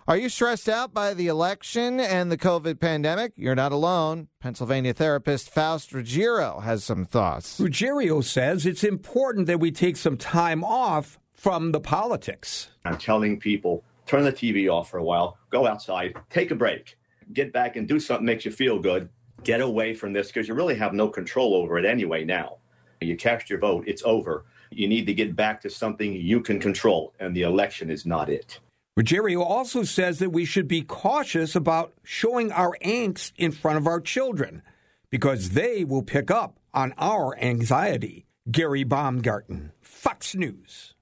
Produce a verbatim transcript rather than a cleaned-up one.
Are you stressed out by the election and the COVID pandemic? You're not alone. Pennsylvania therapist Faust Ruggiero has some thoughts. Ruggiero says it's important that we take some time off from the politics. I'm telling people, turn the T V off for a while, go outside, take a break, get back and do something that makes you feel good. Get away from this because you really have no control over it anyway now. You cast your vote, it's over. You need to get back to something you can control, and the election is not it. Ruggiero also says that we should be cautious about showing our angst in front of our children because they will pick up on our anxiety. Gary Baumgarten, Fox News.